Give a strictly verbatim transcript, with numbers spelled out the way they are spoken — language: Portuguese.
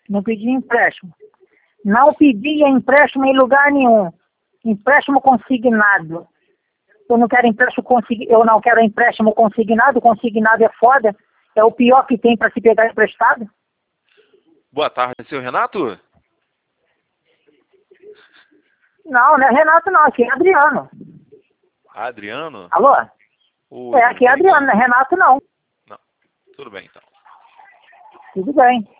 Não pedi empréstimo. Não pedi empréstimo em lugar nenhum. Empréstimo consignado. Eu não quero empréstimo consig... eu não quero empréstimo consignado. Consignado é foda. É o pior que tem para se pegar emprestado. Boa tarde, seu Renato. Não, não é Renato não, aqui é Adriano. Adriano? Alô? Oi, É, aqui é Adriano, não é Renato não. Não, tudo bem então. Tudo bem.